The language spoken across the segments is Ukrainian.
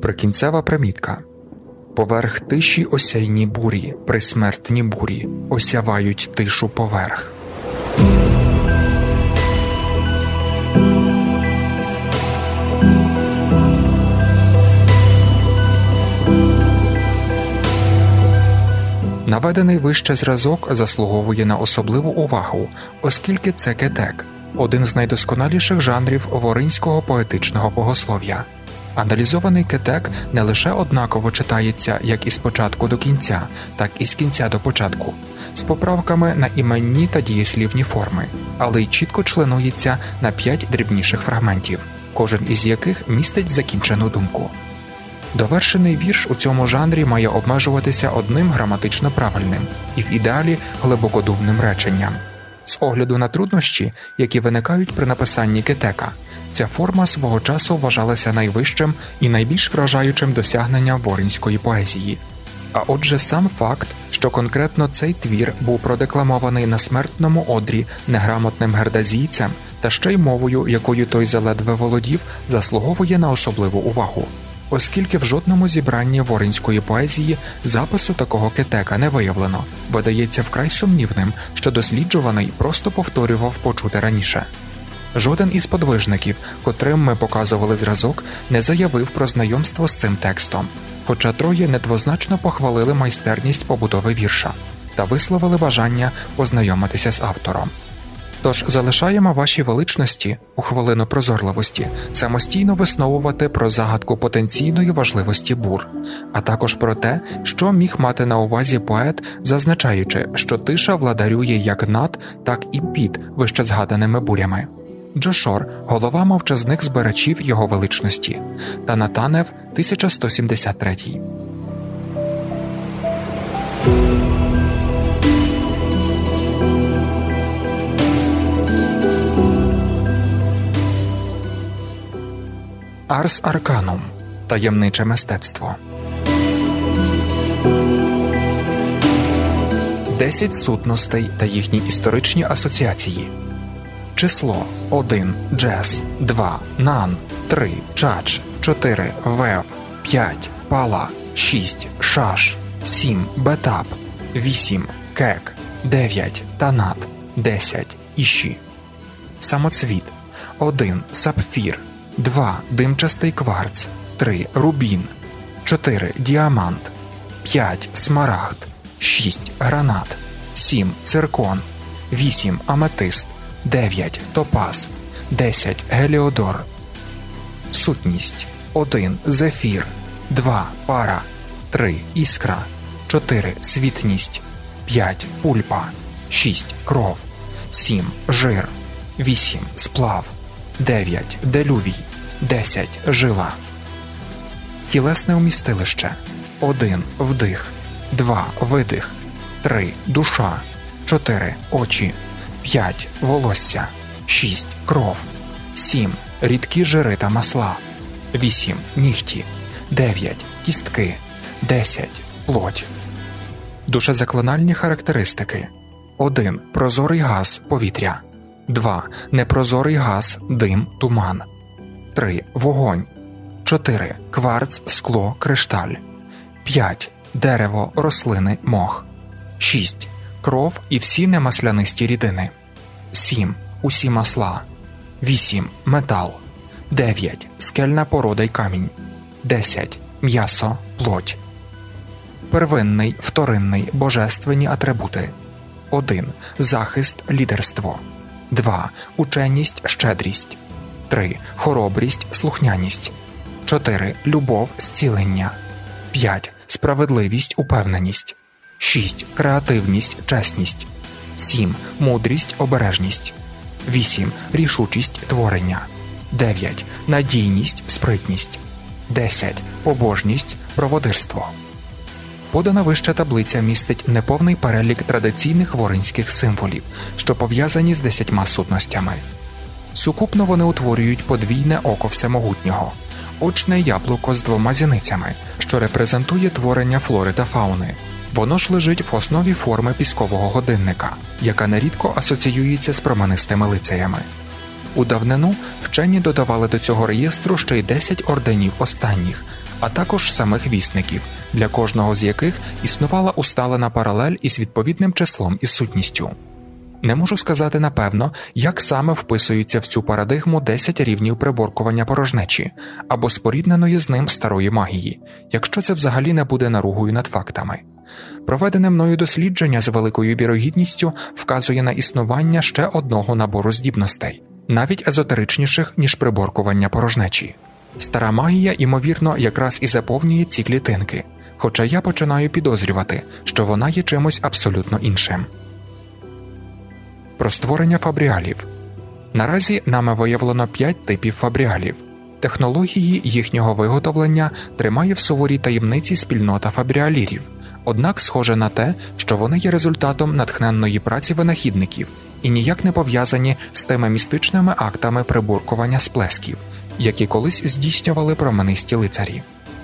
Прикінцева примітка. Поверх тиші осяйні бурі, присмертні бурі, осявають тишу поверх. Наведений вище зразок заслуговує на особливу увагу, оскільки це кетек – один з найдосконаліших жанрів воринського поетичного богослов'я. Аналізований кетек не лише однаково читається як із початку до кінця, так і з кінця до початку, з поправками на іменні та дієслівні форми, але й чітко членується на 5 дрібніших фрагментів, кожен із яких містить закінчену думку. Довершений вірш у цьому жанрі має обмежуватися одним граматично правильним і в ідеалі глибокодумним реченням. З огляду на труднощі, які виникають при написанні кетека, ця форма свого часу вважалася найвищим і найбільш вражаючим досягненням воринської поезії. А отже сам факт, що конкретно цей твір був продекламований на смертному одрі неграмотним гердазійцем та ще й мовою, якою той заледве володів, заслуговує на особливу увагу, оскільки в жодному зібранні воринської поезії запису такого кетека не виявлено, видається вкрай сумнівним, що досліджуваний просто повторював почуте раніше. Жоден із подвижників, котрим ми показували зразок, не заявив про знайомство з цим текстом, хоча троє недвозначно похвалили майстерність побудови вірша та висловили бажання познайомитися з автором. Тож залишаємо вашій величності, у хвилину прозорливості, самостійно висновувати про загадку потенційної важливості бур, а також про те, що міг мати на увазі поет, зазначаючи, що тиша владарює як над, так і під вищезгаданими бурями. Джошор – голова мовчазних збирачів його величності, та Натанев – 1173. Арс Арканум – таємниче мистецтво. 10 сутностей та їхні історичні асоціації. Число 1 – джес, 2 – нан, 3 – чач, 4 – вев, 5 – пала, 6 – шаш, 7 – бетап, 8 – кек, 9 – танат, 10 – іші. Самоцвіт 1 – сапфір, 2 – димчастий кварц, 3 – рубін, 4 – діамант, 5 – смарагд, 6 – гранат, 7 – циркон, 8 – аметист, 9 – топаз, 10 – геліодор. Сутність 1 – зефір, 2 – пара, 3 – іскра, 4 – світність, 5 – пульпа, 6 – кров, 7 – жир, 8 – сплав, 9 – делювій, 10 – жила. Тілесне умістилище 1 – вдих, 2 – видих, 3 – душа, 4 – очі, 5 – волосся, 6 – кров, 7 – рідкі жири та масла, 8 – нігті, 9 – кістки, 10 – плоть. Душезаклинальні характеристики 1 – прозорий газ – повітря, 2 – непрозорий газ – дим, туман, 3 – вогонь, 4 – кварц, скло, кришталь, 5 – дерево, рослини, мох, 6 – кров і всі немаслянисті рідини, 7 – усі масла, 8 – метал, 9 – скельна порода й камінь, 10 – м'ясо, плоть. Первинний, вторинний, божественні атрибути 1 – захист, лідерство, 2 – ученість, щедрість, 3 – хоробрість, слухняність, 4 – любов, зцілення, 5 – справедливість, упевненість, 6 – креативність, чесність, 7 – мудрість, обережність, 8 – рішучість, творення, 9 – надійність, спритність, 10 – побожність, проводирство. Подана вища таблиця містить неповний перелік традиційних воринських символів, що пов'язані з 10 сутностями. Сукупно вони утворюють подвійне око всемогутнього, очне яблуко з 2 зіницями, що репрезентує творення флори та фауни. Воно ж лежить в основі форми піскового годинника, яка нерідко асоціюється з променистими лицеями. У давнину вчені додавали до цього реєстру ще й 10 орденів останніх, а також самих вісників, для кожного з яких існувала усталена паралель із відповідним числом і сутністю. Не можу сказати напевно, як саме вписуються в цю парадигму 10 рівнів приборкування порожнечі або спорідненої з ним старої магії, якщо це взагалі не буде наругою над фактами. Проведене мною дослідження з великою вірогідністю вказує на існування ще одного набору здібностей, навіть езотеричніших, ніж приборкування порожнечі. Стара магія, ймовірно, якраз і заповнює ці клітинки, хоча я починаю підозрювати, що вона є чимось абсолютно іншим. Про створення фабріалів. Наразі нами виявлено 5 типів фабріалів. Технології їхнього виготовлення тримає в суворій таємниці спільнота фабріалірів, однак схоже на те, що вони є результатом натхненної праці винахідників і ніяк не пов'язані з тими містичними актами приборкування сплесків, які колись здійснювали променисті лицарі.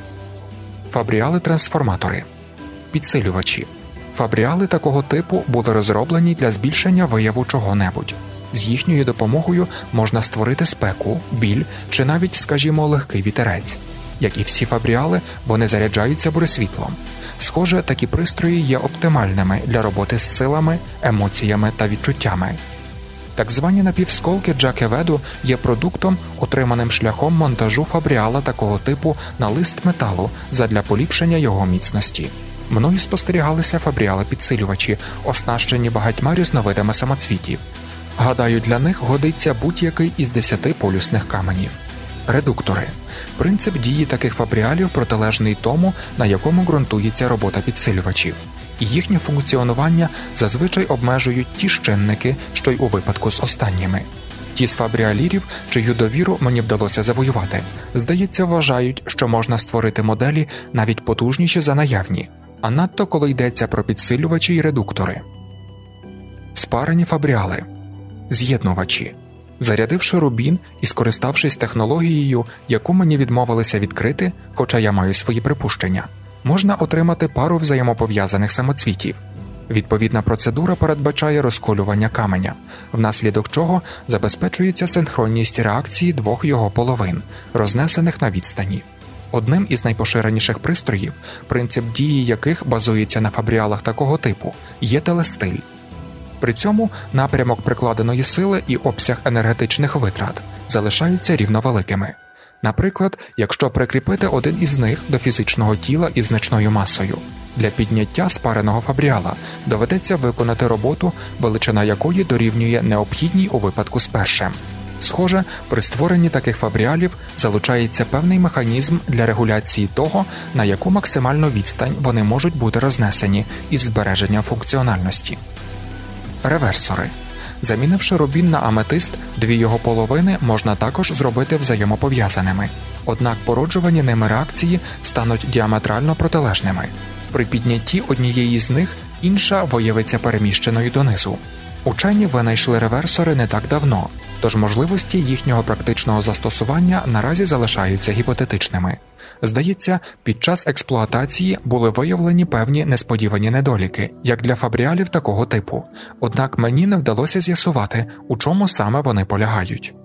Фабріали-трансформатори. Підсилювачі. Фабріали такого типу були розроблені для збільшення вияву чого-небудь. З їхньою допомогою можна створити спеку, біль чи навіть, скажімо, легкий вітерець. Як і всі фабріали, вони заряджаються буресвітлом. Схоже, такі пристрої є оптимальними для роботи з силами, емоціями та відчуттями. Так звані напівсколки Джакеведу є продуктом, отриманим шляхом монтажу фабріала такого типу на лист металу задля поліпшення його міцності. Мною спостерігалися фабріали-підсилювачі, оснащені багатьма різновидами самоцвітів. Гадаю, для них годиться будь-який із 10 полюсних каменів. Редуктори. Принцип дії таких фабріалів протилежний тому, на якому ґрунтується робота підсилювачів. І їхнє функціонування зазвичай обмежують ті ж чинники, що й у випадку з останніми. Ті з фабріалірів, чию довіру мені вдалося завоювати, здається, вважають, що можна створити моделі навіть потужніші за наявні, а надто коли йдеться про підсилювачі й редуктори. Спарені фабріали. З'єднувачі. Зарядивши рубін і скориставшись технологією, яку мені відмовилися відкрити, хоча я маю свої припущення, можна отримати пару взаємопов'язаних самоцвітів. Відповідна процедура передбачає розколювання каменя, внаслідок чого забезпечується синхронність реакції двох його половин, рознесених на відстані. Одним із найпоширеніших пристроїв, принцип дії яких базується на фабріалах такого типу, є телестиль. При цьому напрямок прикладеної сили і обсяг енергетичних витрат залишаються рівновеликими. Наприклад, якщо прикріпити один із них до фізичного тіла із значною масою, для підняття спареного фабріала доведеться виконати роботу, величина якої дорівнює необхідній у випадку з першим. Схоже, при створенні таких фабріалів залучається певний механізм для регуляції того, на яку максимальну відстань вони можуть бути рознесені із збереженням функціональності. Реверсори. Замінивши рубін на аметист, дві його половини можна також зробити взаємопов'язаними, однак породжувані ними реакції стануть діаметрально протилежними. При піднятті однієї з них інша виявиться переміщеною донизу. Учені винайшли реверсори не так давно, тож можливості їхнього практичного застосування наразі залишаються гіпотетичними. Здається, під час експлуатації були виявлені певні несподівані недоліки, як для фабріалів такого типу, однак мені не вдалося з'ясувати, у чому саме вони полягають.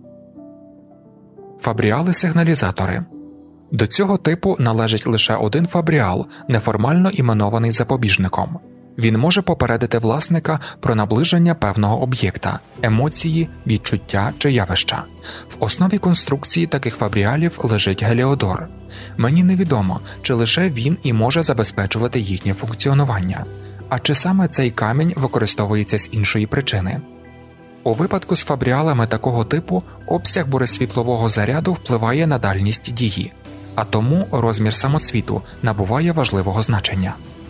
Фабріали-сигналізатори. До цього типу належить лише один фабріал, неформально іменований запобіжником. Він може попередити власника про наближення певного об'єкта, емоції, відчуття чи явища. В основі конструкції таких фабріалів лежить геліодор. Мені невідомо, чи лише він і може забезпечувати їхнє функціонування, а чи саме цей камінь використовується з іншої причини. У випадку з фабріалами такого типу обсяг буресвітлового заряду впливає на дальність дії, а тому розмір самоцвіту набуває важливого значення.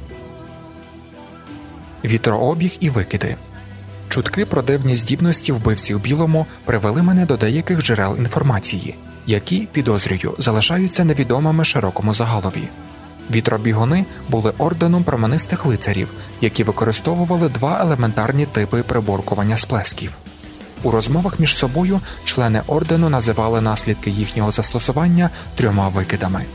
Вітрообіг і викиди. Чутки про дивні здібності вбивці в білому привели мене до деяких джерел інформації, які, підозрюю, залишаються невідомими широкому загалові. Вітробігуни були орденом променистих лицарів, які використовували два елементарні типи приборкування сплесків. У розмовах між собою члени ордену називали наслідки їхнього застосування 3 викидами.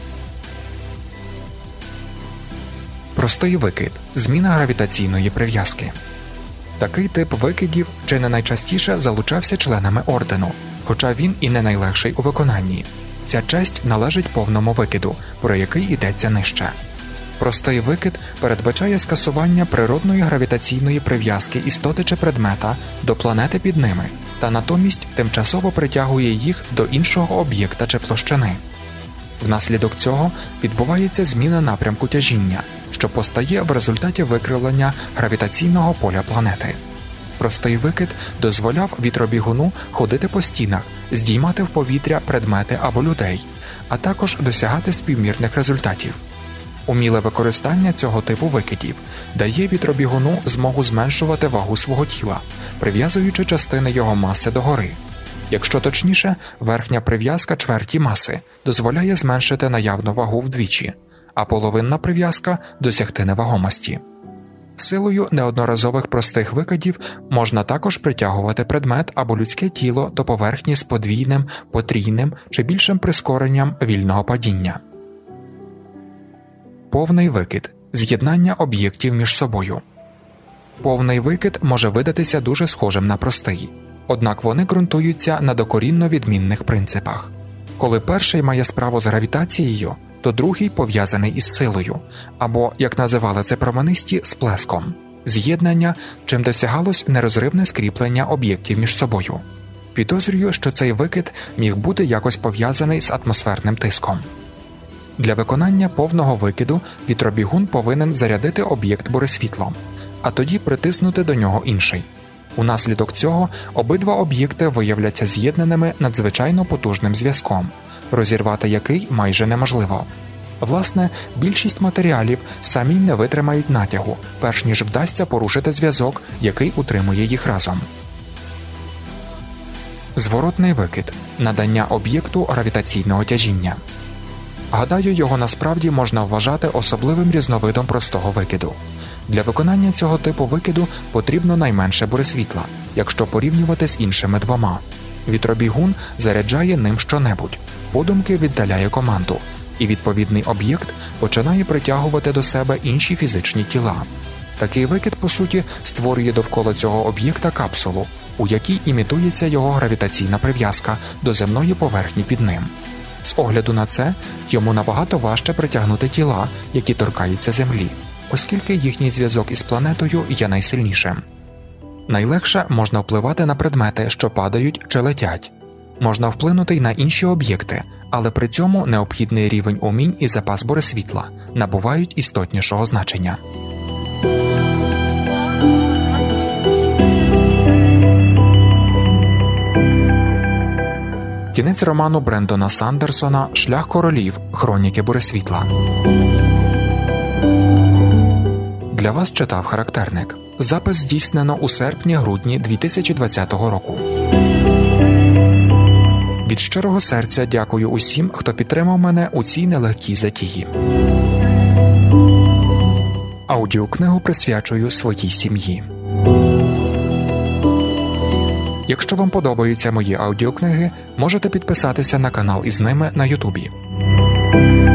Простий викид – зміна гравітаційної прив'язки. Такий тип викидів чи не найчастіше залучався членами ордену, хоча він і не найлегший у виконанні. Ця часть належить повному викиду, про який йдеться нижче. Простий викид передбачає скасування природної гравітаційної прив'язки істоти чи предмета до планети під ними, та натомість тимчасово притягує їх до іншого об'єкта чи площини. Внаслідок цього відбувається зміна напрямку тяжіння, що постає в результаті викривлення гравітаційного поля планети. Простий викид дозволяв вітробігуну ходити по стінах, здіймати в повітря предмети або людей, а також досягати співмірних результатів. Уміле використання цього типу викидів дає вітробігуну змогу зменшувати вагу свого тіла, прив'язуючи частини його маси догори. Якщо точніше, верхня прив'язка чверті маси дозволяє зменшити наявну вагу вдвічі, а половинна прив'язка – досягти невагомості. Силою неодноразових простих викидів можна також притягувати предмет або людське тіло до поверхні з подвійним, потрійним чи більшим прискоренням вільного падіння. Повний викид – з'єднання об'єктів між собою. Повний викид може видатися дуже схожим на простий, однак вони ґрунтуються на докорінно відмінних принципах. Коли перший має справу з гравітацією, то другий пов'язаний із силою, або, як називали це променисті, сплеском – з'єднання, чим досягалось нерозривне скріплення об'єктів між собою. Підозрюю, що цей викид міг бути якось пов'язаний з атмосферним тиском. Для виконання повного викиду вітробігун повинен зарядити об'єкт буресвітлом, а тоді притиснути до нього інший. Унаслідок цього обидва об'єкти виявляться з'єднаними надзвичайно потужним зв'язком, розірвати який майже неможливо. Власне, більшість матеріалів самі не витримають натягу, перш ніж вдасться порушити зв'язок, який утримує їх разом. Зворотний викид – надання об'єкту гравітаційного тяжіння. Гадаю, його насправді можна вважати особливим різновидом простого викиду. Для виконання цього типу викиду потрібно найменше буресвітла, якщо порівнювати з іншими двома. Вітробігун заряджає ним щонебудь, подумки віддаляє команду, і відповідний об'єкт починає притягувати до себе інші фізичні тіла. Такий викид, по суті, створює довкола цього об'єкта капсулу, у якій імітується його гравітаційна прив'язка до земної поверхні під ним. З огляду на це, йому набагато важче притягнути тіла, які торкаються Землі, оскільки їхній зв'язок із планетою є найсильнішим. Найлегше можна впливати на предмети, що падають чи летять. Можна вплинути й на інші об'єкти, але при цьому необхідний рівень умінь і запас буресвітла набувають істотнішого значення. Кінець роману Брендона Сандерсона «Шлях королів. Хроніки буресвітла». Для вас читав Характерник. Запис здійснено у серпні-грудні 2020 року. Від щирого серця дякую усім, хто підтримав мене у цій нелегкій затії. Аудіокнигу присвячую своїй сім'ї. Якщо вам подобаються мої аудіокниги, можете підписатися на канал із ними на Ютубі.